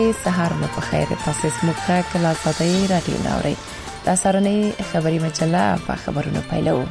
سهار مو په خیر. تاسو سموکه کلا صداي رادیو ناوړي. دا سرنې خبري مجله په خبرونو پیلو.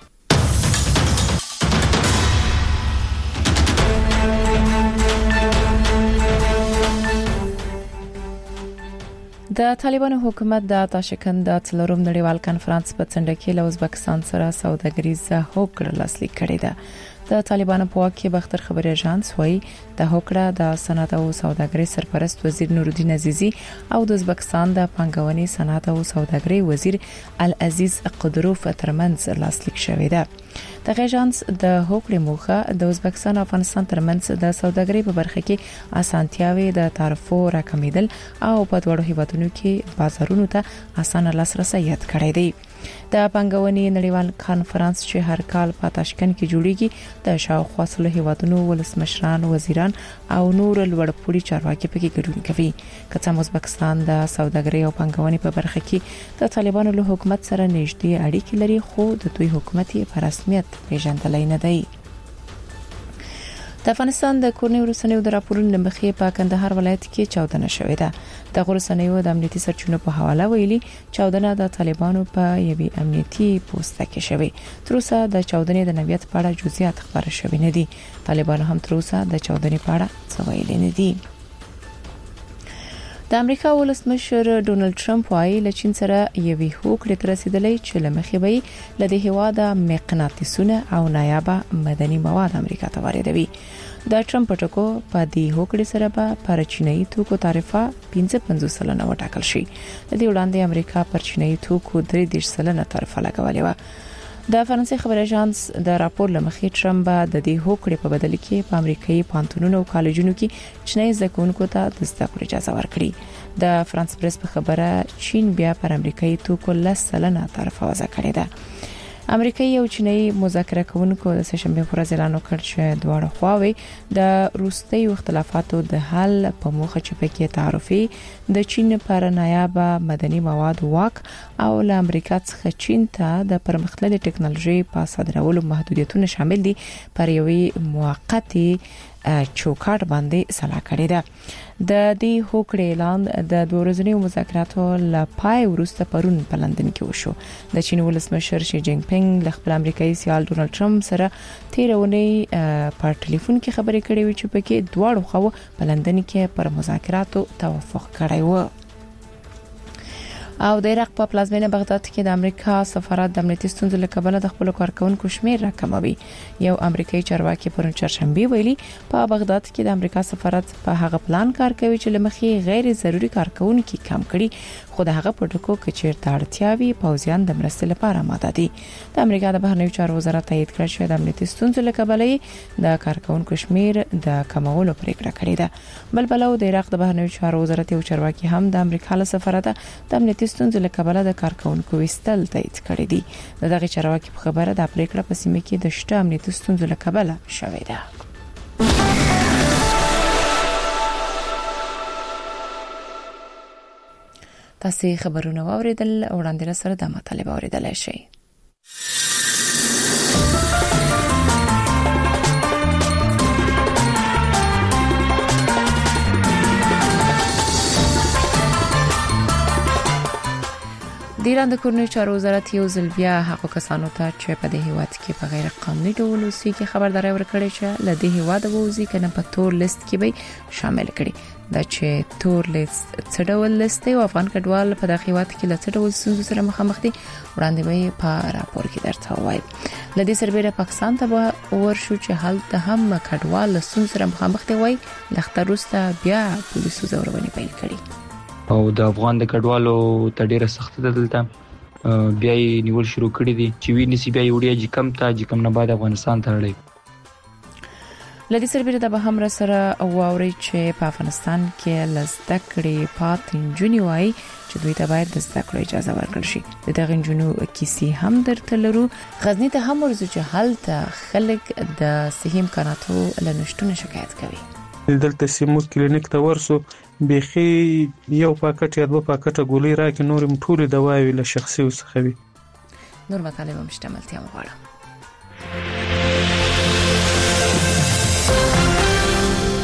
د طالبانو حکومت د تاشکند د څلورم نړیوال کانفرنس په څنډه کې له ازبکستان سره سوداګریزه هوکړه لاسلیک کړې ده. د طالبانو په واک کې بختر خبري اژانس وایي د هوکړه د صنعت او سوداګرۍ سرپرست وزیر نورالدین عزیزی او د ازبکستان د پنځګونی صنعت او سوداګرۍ وزیر العزیز قدروف ترمنځ لاسلیک شوې ده. د اژانس د هوکړې موخه د ازبکستان او افغانستان ترمنځ د سوداګرۍ په برخه کې اسانتیاوي د تعرفو راکمیدل او په دوړو هیوادونو کې بازارونو ته اسانه لاسرسي یاد کړی دی. د پنځګونی نړیوال کانفرنس چې هر کال په تاشکند کې جوړیږي د شاوخوا سلو هیوادونو ولسمشران، وزیران او نور لوړپوړي چارواکي پکې ګډون کوي. کله ازبکستان د سوداګرۍ او پنځګونی په برخه کې د طالبانو له حکومت سره نږدې اړیکې لري، خو د دوی حکومت یې په رسمیت پیژندلای نه دی. د افغانستان د کورنۍ ورسنیو د راپورونو مخې په کندهار ولایت کې چاودنه شوې ده. د ورسنیو د امنیتي سرچینو په حواله ویلي چاودنه د طالبانو په یوې امنیتي پوسټ کې شوې. تر اوسه د چاودنې د نویت په اړه جزئیات خبره شوې نه دي. طالبانو هم تر اوسه د چاودنې په اړه څه ویلي نه دي. د امریکا ولسمشر ډونالد ټرمپ وايي له چین سره یوې هوکړې ته رسیدلې چې لمخې به له دې هواده مقناطیسونه او نایابه مدني مواد امریکا ته واردوي. د ټرمپ ټکو په دې هوکړې سره به پر چینایي توکو تعرفه 55% وټاکل شي. د دې وړاندې امریکا پر چینایي توکو 33% تعرفه لګولې و. د فرانسې خبري اژانس د راپور لمخې ټرمپ د دې هوکړې په بدل کې په امریکایي پانتونونو او کالجونو کې چینایي زکونکو ته د زده کړې اجازه ورکړي. د فرانس پریس په خبره چین بیا پر امریکایي توکو 10% تعرفه وضع کړې ده. امریکایي او چینایي مذاکره کوونکو د سهشنبه پر ورځ اعلان وکړ چې دواړه خواوې د روسي اختلافاتو د حل په موخه چې پکې تعرفي د چین پر نایابه مدني مواد واک او له امریکا څخه چین ته د پرمختللي ټکنالوژي په صادرولو محدودیتونه شامل دي پر یوې موقتی چوکاټ باندې صلاح کړې ده. د دې هوکړې اعلان د دوه ورځنیو مذاکراتو لپاره وروسته پرون په لندن کې وشو. د چین ولسمشر شي جینګ پینګ له خپل امریکایي سیال ډونالد ټرمپ سره تیرونی په ټلیفون کې خبرې کړې وې چې پکې دواړو خواو په لندن کې پر مذاکراتو توافق کړی و. او د عراق په پلازمینه بغداد کې د امریکا سفارت د امنیتي ستونزو له کبله د خپل کارکونکو شمیر راکموي. یو امریکایي چارواکي پرون چهارشنبه ویلي په بغداد کې د امریکا سفارت په هغه پلان کار کوي چې لمخې غیر ضروري کارکونکو کم کړي، خو د هغه پروتوکول کې چیرته اړتیا وي پوځیان د مرستې لپاره آماده دي. د امریکا د بهرنیو چارو وزارت تایید کړ چې د امنیتي ستونزو له کبله د کارکونکو شمیر د کمولو پریکړه کړې ده. بلبلو د عراق د بهرنیو چارو وزارت یو چارواکي هم د امریکا له سفارت د امنیتي ستونزو له کبله د کارکونکو وستل تایید کړی دي. دغه چارواکي په خبره د پریکړه په سیمه کې د شته امنیتي ستونزو له کبله شوې ده. تاسو خبرونه واوریدل، وړاندې سره د مطالبه اوریدلای شئ. د ایران د کورنیو چارو وزارت یو ځل بیا هغو کسانو ته چې په دې هیواد کې په غیر قانوني ډول اوسېږي خبرداري ورکړې چې له دې هیواده ووځي کنه په تور لیست کې به شامل کړي. دا چې تور لیست څه ډول لیست دی او افغان کډوال په دغه هیواد کې له څه ډول ستونزو سره مخامخ دي وړاندې به په راپور کې درته وایم. لدې سربېره پاکستان ته ورشو چې هلته هم کډوال له ستونزو سره مخامخ دي وای لخته روسته بیا پولیسو زورونې پیل کړي او د افغان د کډوالو ته ډیره سخت ده دلته بیا یې نیول شروع کړی دي چې وی نسی بیا یوډیا چې کم ته چې کم نه بعد افغانستان ته اړي. لدې سربېره د به هم سره واوري چې په افغانستان کې لزده کړي پاتې جونی وای چې دوی ته باید د زده کړو اجازه ورکړل شي. د دغه جنو کیسې هم درته لرو. غزنی ته هم ورځو چې هلته خلک د صحي امکاناتو لنشټونه شکایت کوي. دلته سیمو کلینیک ته ورسو بيخي یو پاکټ یا دوه پاکټه ګولۍ راکې نورم ټول دواوی له شخصي وسخوي. نور مطالب مشتملتیا مغواړم. در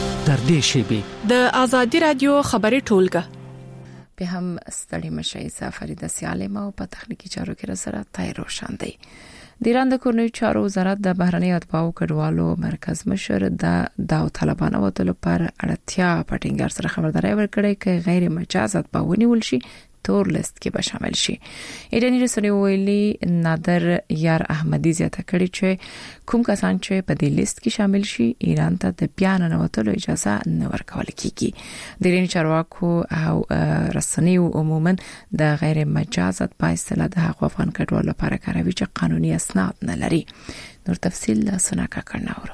نږدې شي. د ازادي رادیو خبري ټولګه به هم ستړي مشي سفرید سیالم او په تخنیکی چارو کې سره تای روشن دی. د ایران د کورنیو چارو وزارت د بهرنی اتباعو کډوالو مرکز مشر د طالبانو وتلو پر اړتیا په ټینګار سره خبرداري ورکړې چې غیر مجاز اتباعونی ولشي تور لیست کې به شامل شي. ایرانی رسنیو ویلي نادر یار احمدی زیاته کړي چې کوم کسان چې په دې لیست کې شامل شي ایران ته د بیان نوتلو اجازه نه ورکول کیږي. د ایرانی چارواکو او رسنیو عموما د غیر مجاز اتباع اصطلاح د حق افغان کډوالو لپاره کاروي چې قانوني اسناد نه لري. نور تفصیل لا سناکا کرناورو.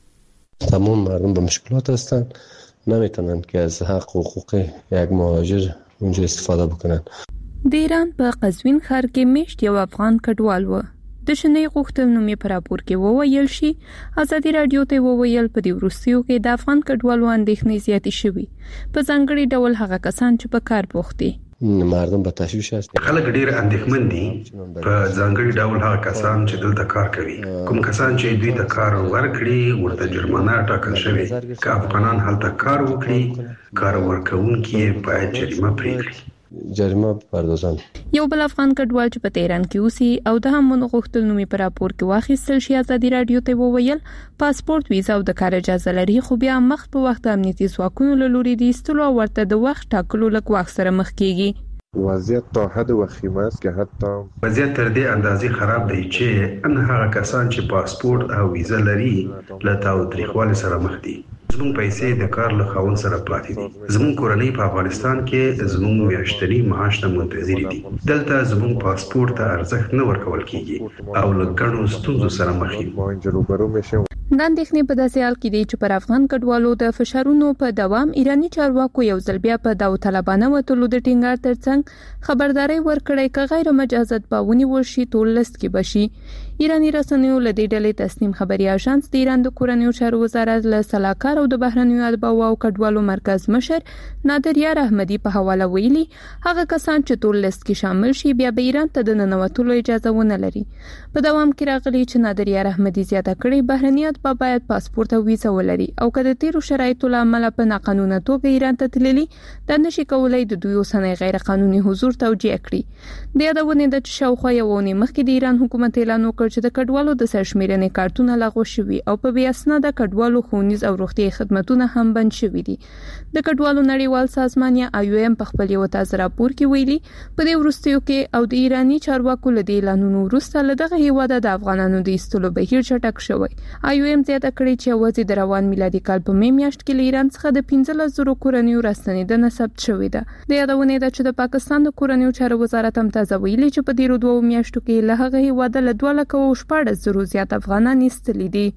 تمام مردم به مشکلات هستند، نمیتونن که از حق و حقوق یک مهاجر اونجا استفاده بکنن. د ایران په قزوین ښار کې میشت یو افغان کډوال و. د شنې غوښتنو په راپور کې وویل شي ازادي رادیو ته وویل په دې وروستیو کې د افغان کډوالو اندېښنې زیاتې شوي، په ځانګړي ډول هغه کسان چې په کار بوخت دي. مردم به تشویش هست. خلک ډیر اندېښمن دي، په ځانګړي ډول هغه کسان چې دلته کار کوي. کوم کسان چې دوی ته کار ورکړي ورته جرمانه ټاکل شوی. که افغانان هلته کار وکړي کار ورکوونکي باید جریمه پرې کړي. جریمه پردازان. یو بل افغان کډوال چې په تهران کې اوسي او د همون غوښتنو په راپور کې واخیستل شي ازادي رادیو ته وویل پاسپورت ویزا او د کار اجازه لري، خو بیا مخ په وخت امنیتي ځواکونو له لوري د ایستلو ورته د وخت ټاکلو لږ وخت سره مخ کیږي. وضعیت تا حد وخیم است که حتی وضعیت تر دې اندازې خراب دی چې ان هغه کسان چې پاسپورت او ویزا لري له تاوتریخوالي سره مخ دي. زموږ پیسې د کار له خاوند سره پاتې دي. زموږ کورنۍ په افغانستان کې زموږ میاشتنی معاش ته منتظر دي. دلته زموږ پاسپورت ته ارزښت نه ورکول کیږي او له ګڼو ستونزو سره مخ یو. د اندېښنې په داسې حال کې دی چې پر افغان کډوالو د فشارونو په دوام ایرانی چارواکو یو ځل بیا په داوطلبانه وتلو د ټینګار ترڅنګ خبرداري ورکړې چې غیر مجاز اتباعونی ورشي تول لیست کې بشي. ایرانی رسنیو له دې ډلې تسنیم خبري اژانس د ایران د کورنیو چارو وزارت له سلاکار او د بهرنیو اتباعو او کډوالو مرکز مشر نادر یار احمدی په حواله ویلي هغه کسان چې تول لیست کې شامل شي بیا به ایران ته د ننوتلو اجازه ونه لري. په دوام کې راغلي چې نادر یار احمدی زیاته کړي بهرنی اتباع باید پاسپورت او ویزا ولري او کله تیرو شرایطو لامل په ناقانونه توګه ایران ته تللي د نشي کولای د دوی اوسنۍ غیر قانوني حضور توجیه کړي. د یادونه د شاوخوا یو ونې مخکې د ایران حکومت اعلان وکړ چې د کډوالو د سرشمیرنې کارتونه لغوه شوي او په بیا اسناد کډوالو ښوونیز او روغتیايي خدماتونه هم بند شوي دي. د کډوالو نړیوال سازمان یا IOM په خپل یو تازه راپور کې ویلي په دې وروستیو کې او د ایرانی چارواکو له دې اعلانونو وروسته له دغه هیواد د افغانانو د ایستلو بهیر چټک شوی. IOM زیاته کړې چې وځي د روان میلادي کال په می میاشت کې له ایران څخه د 15,000 کورنیو راستنیدنه ثبت شوې ده. د یادونه ده چې د پاکستان د کورنیو چارو وزارت هم تازه ویلي چې په دې 2 میاشتو کې له هغه هیواد له 2,14,000 زیات افغانان ایستلي دي.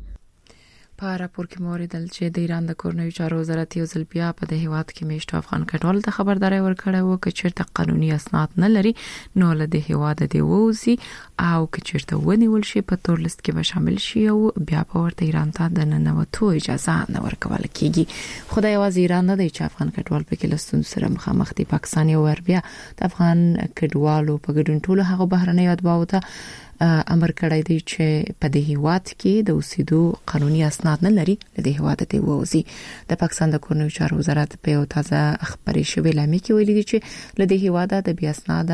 په راپور کې موریدل چې د ایران د کورنیو چارو وزارت یو ځل بیا په د هیواد کې میشتو افغان کډوالو ته خبرداري ورکړه و چې چیرته قانوني اسناد نه لري نو له د هیواد دی ووزي او چې چیرته ونیول شي په تور لیست کې به شامل شي او بیا په ورته ایران ته د ننوتو اجازه نه ورکول کیږي. خدای واز ایران نه دی چې افغان کډوال په کې لستون سره مخامخ دي. پاکستان یو وربیا د افغان کډوالو په ګډون ټول هغه بهرنۍ اتباعو ته امر کړی دی چې په دې هیواد کې د اوسېدو قانوني اسناد نه لري له دې هیواد ته ووزي. د پاکستان د کورنیو چارو وزارت په یو تازه خبري شوی اعلامیه کې ویلي دي چې له دې هیواد د بیا اسناد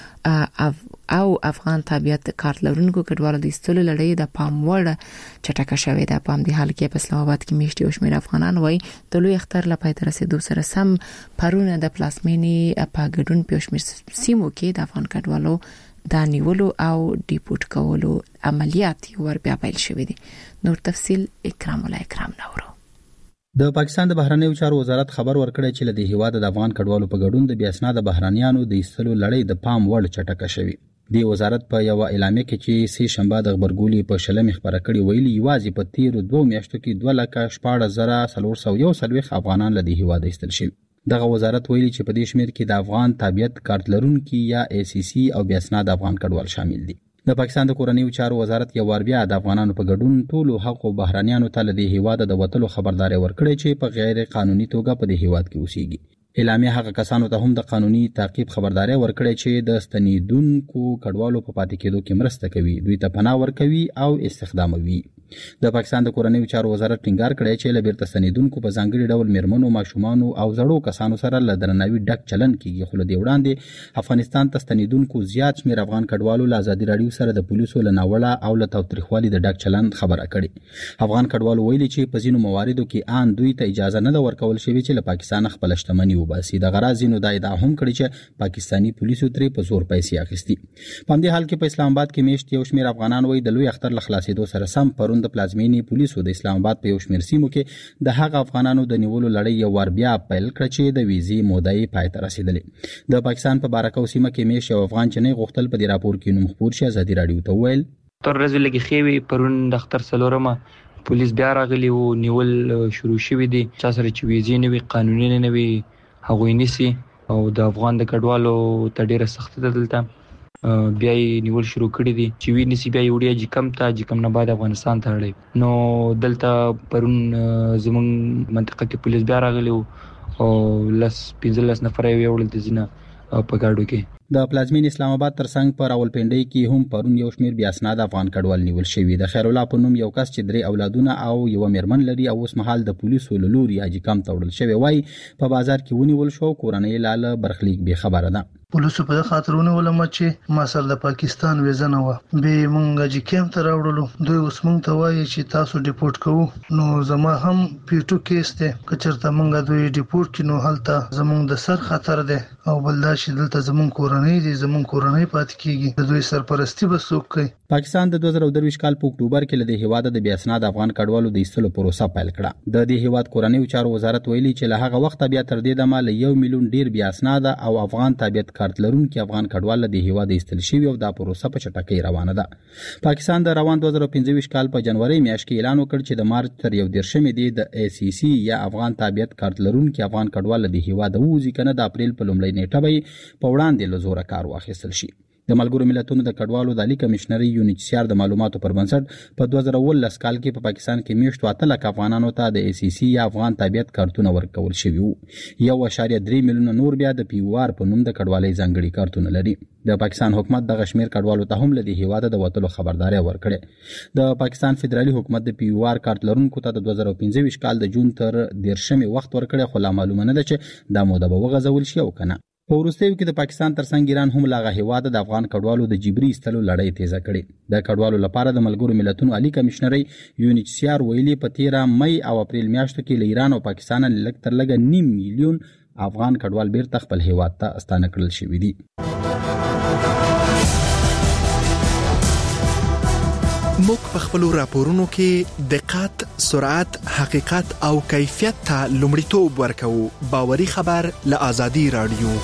او افغان تابعیت کارت لرونکو کډوالو د ایستلو لړۍ د پام وړ چټکه شوې ده. په دې حال کې په اسلام آباد کې میشتي او شمیر افغانان وای د لوی اختر لپاره تر رسیدو سره سم پرونه د پلاسمینی په ګډون په شمیر سیمو کې د افغان کډوالو د نیولو او ډیپورت کولو عملیات ور بیا پیل شوې دي. نور تفصیل اکرام نورو. د پاکستان د بهرنیو چارو وزارت خبر ورکړی چې له هیواد د افغان کډوالو په ګډون د بیا اسناد بهرانيانو د ایستلو لړۍ د پام وړ چټکه شوې. د وزارت په یو اعلامیه کې چې سې شنبه د خبرګولې په شلمې خبره کړې ویلي یوازې په تیر 2 میاشتو کې 2,14,441 افغانان له هیواد ایستل شوي. دغه وزارت ویلي چې په دې شمیر کې د افغان تابعیت کارت لرونکي یا ACC او بیا اسناد افغان کډوال شامل دي. د پاکستان د کورنیو چارو وزارت یو ور بیا د افغانانو په ګډون ټولو حقوقو بهرانيانو ته له هیواد د وټلو خبرداري ورکړي چې په غیر قانوني توګه په دې هیواد کې اوسېږي. اعلامیه هغه کسانو ته هم د قانوني تعقیب خبرداري ورکړي چې د ستنیدونکو کډوالو په پاتې کېدو کې مرسته کوي، دوی ته پناه ورکوي او استخداموي. د پاکستان د کورنیو چارو وزارت ټینګار کړی چې له بیرته ستنیدونکو په ځانګړي ډول میرمنو، ماشومانو او زړو کسانو سره له درناوي ډک چلن کیږي، خو له دې وړاندې افغانستان ته ستنیدونکو زیات شمېر افغان کډوالو له ازادي راډیو سره د پولیسو له ناوړه او له تاوتریخوالي د ډک چلن خبره کړې. افغان کډوالو ویلي چې په ځینو مواردو کې ان دوی ته اجازه نه ده ورکول شوې چې له پاکستان خپل شتمني وباسي. د غرض نو دا ادعا هم کړې چې پاکستانی پولیسو ترې په زور پیسې اخیستي. په همدې حال کې په اسلام آباد کې میشت یو شمېر افغانان وایي د لوی اختر له خلاصېدو سره سم پرون د پلازمینې پولیسو د اسلام آباد په یو شمېر سیمو کې د هغه افغانانو د نیولو لړۍ یو وار بیا پیل کړه چې د ویزې موده یې پای ته رسېدلې. د پاکستان په بارکو سیمه کې میشت یو افغان چې نه غوښتل په دې راپور کې نوم خپور شي ازادي راډیو ته وویل تر ورځې لږ خېوي پرون د اختر څلورمه پولیس بیا راغلي وو، نیول شروع شوي دي. چا سره چې ویزې نه وي، قانوني نه وي، هغوی نیسي او د افغان د کډوالو ته ډیره سخت ده دلته بیا یې نیول شروع کړي دي چې وی نیسي بیا یې وړي جکم نه بعد افغانستان ته اړي. نو دلته پرون زمونږ منطقه کې پولیس بیا راغلي او 15 نفر یې وړل دي ځینه په ګاډو کې. د پلازمین اسلام آباد ترڅنګ په راولپنډۍ کې هم پرون یو شمېر بیا اسناد افغان کډوال نیول شوي. د خیر الله په نوم یو کس چې 3 اولادونه او یو میرمن لري او اوس مهال د پولیسو له لوري حاجی کم ته وړل شوی وای په بازار کې ونیول شو. کورنۍ لاله برخلیک به خبره ده. پولیسو په خاطرونه ولما چې ما سره د پاکستان ویزه نه و به مونږه چې کیم ته راوړلو. دوی اوس مونږ ته وایي چې تاسو ډیپورت کوو. نو زما هم پیټو کیس ته کچرته مونږه دوی ډیپورت کینو هلته زمونږ د سر خطر ده او بلدا چې دلته زمونږ کورنۍ دي، زمونږ کورنۍ پات کیږي، د دوی سرپرستی به څوک کوي. پاکستان د 2023 کال په اکتوبر کې له هیواد د بیا اسناد افغان کډوالو د ایستلو پروسه پیل کړه. د دې هیواد کورنیو چارو وزارت ویلي چې له هغه وخت بیا تر دې دمه له 1 میلیون ډیر بیا اسناد او افغان تابعیت کارت لرونکي افغان کډوال د هیواد ایستل شوی او دا پروسه په چټکۍ روانه ده. پاکستان د روان 2025 کال په جنوري میاشت کې اعلان وکړ چې د مارچ تر 11 دی د ACC یا افغان تابعیت کارت لرونکي افغان کډوال د هیواد ووزي کنه د اپریل په لومړۍ نیټه به په وړاندې له زوره کار واخیستل شي. د ملګرو ملتونو د کډوالو د عالی کمشنري UNHCR د معلوماتو پر بنسټ په 2019 کال کې په پاکستان کې میشتو 8 لک افغانانو ته د ACC یا افغان تابعیت کارتونه ورکول شوي وو. 1.3 میلیون نور بیا د POR په نوم د کډوالۍ ځانګړي کارتونه لري. د پاکستان حکومت د غشمیر کډوالو ته هم لدی هیواده د وټلو خبرداري ورکړي. د پاکستان فدرالي حکومت د POR کارت لرونکو ته د 2015 کال د جون تر 10 وخت ورکړي، خو لا معلومه نه ده چې دا موده به وغځول شي او کنه. په وروستیو کې د پاکستان ترڅنګ ایران هم لاغه هیواد د افغان کډوالو د جبري استلو لړۍ تیزه کړې. د کډوالو لپاره د ملګرو ملتونو عالی کمشنري UNHCR ویلي په 13 مئی او اپریل میاشتو کې له ایران او پاکستان لږ تر لږه 9 میلیون افغان کډوال بیرته خپل هیواد ته استانه کړل شوي دي. موږ په خپلو راپورونو کې دقت، سرعت، حقیقت او کیفیت ته لومړیتوب ورکوو. باوري خبر له آزادي راډیو.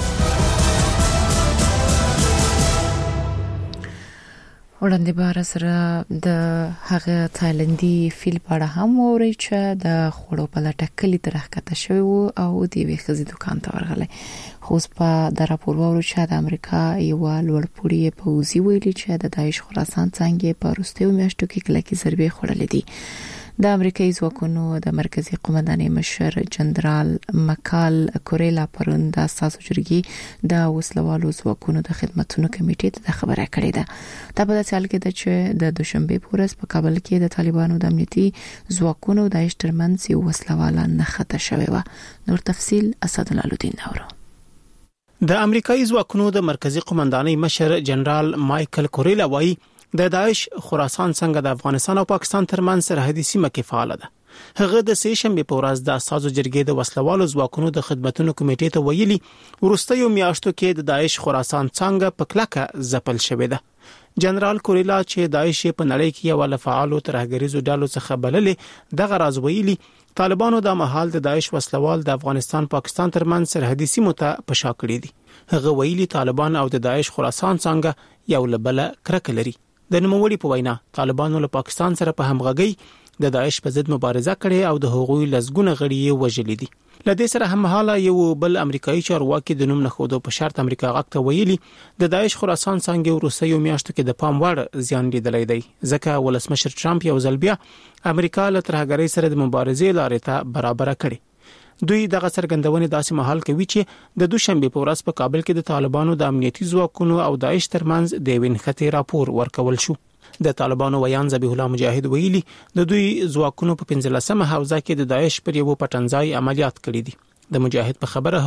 وړاندې بار سره د هغه تایلندي فیل په اړه هم ووري چې د خوړو په لټه کلی ترخکته شوی وو او د وی خزي دکان ته ورغلی. خو په د راپور ووري چې د امریکا یو لوړپوړی پوځي ویلي چې د داعش خراسان څنګه په روسیو میاشتو کې کلکې ضربې خوړلې دي. د امریکایي ځواکونو د مرکزی قومندانۍ مشر جنرال مکال کوریلا پرون د اساسو جرګې د وسلوالو ځواکونو د خدماتو کمیټې ته خبره کړې ده. دا په داسې حال کې ده چې د دوشنبه په ورځ په کابل کې د طالبانو د امنیتي ځواکونو د داعش ترمنځ یو وسلواله نښته شوې و. نور تفصيل اسد الدین اورو. د امریکایي ځواکونو د مرکزی قومندانۍ مشر جنرال مایکل کوریلا وایي د داعش خراسان څنګه د افغانستان او پاکستان ترمنځ سرحدي سیمه کې فعال ده. هغه د سې شنبه په ورځ د اساسو جرګې د وسلوالو ځواکونو د خدماتو کمیټې ته ویلي ورستیو میاشتو کې د داعش خراسان څنګه په کلکه ځپل شوې ده. جنرال کوریلا چې داعش په نړۍ کې یو له فعالو ترهګریزو ډلو څخه بللې دغه راز ویلي طالبانو د محل د داعش وسلوال د افغانستان پاکستان ترمنځ سرحدي سیمو ته پشا کړی دي. هغه ویلي طالبان او د داعش خراسان څنګه یو له بل کرکه لري. د نوموړي په وینا طالبانو له پاکستان سره په همغږي د داعش په ضد مبارزه کړې او د هغوی لزګونه غړي یې وژلي دي. لدې سره هم حاله یو بل امریکایي چارواکي د نوم نخودو په شرط امریکا غاکته ویلي د داعش خراسان څنګه روسیو میاشتو کې د پام وړ زیان لیدلې دی، ځکه ولسمشر ټرمپ یو ځل بیا امریکا له ترهګرۍ سره د مبارزې لارې ته برابر کړي. دوی دغه څرګندونه داسې محل کوي چې د دوشنبه په ورځ په کابل کې د طالبانو د امنیتي ځواکونو او داعش ترمنځ د وینخته راپور ورکول شو. د طالبانو ویان ذبیح الله مجاهد ویلي د دوی ځواکونو په 15مه حوزه کې د داعش پر یو پټنځای عملیات کړي دي. د مجاهد په خبره